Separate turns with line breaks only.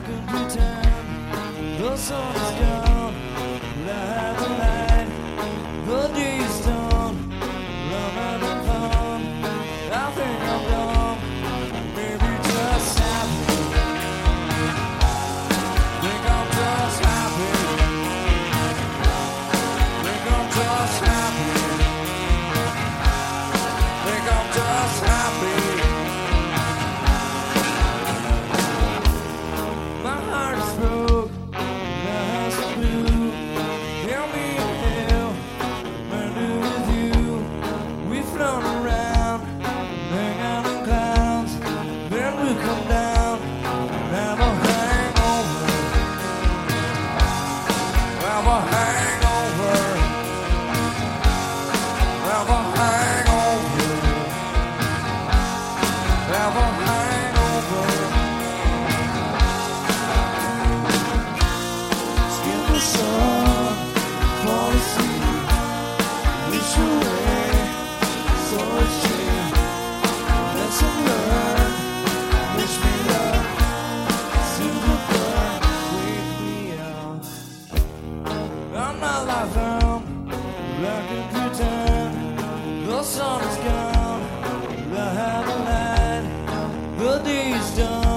can pretend the sun is gone, but I have a light. The day is done, I'm having fun. I think I'm done, maybe just happy. Think I'm just happy. Think I'm just happy. Think I'm just happy. My heart is broke, my house is blue. Tell me hell, I do with you. We've flown around, hang out in clouds, then we come down and have a hangover. Have a hangover. Have a hangover. Have a hangover. Skip the sun, fall asleep, wish away, so it's cheap. Lesson learned, wish me luck, silver burn, wake me up. I'm not like them, I can pretend the sun is gone, but I have a light, the day is done.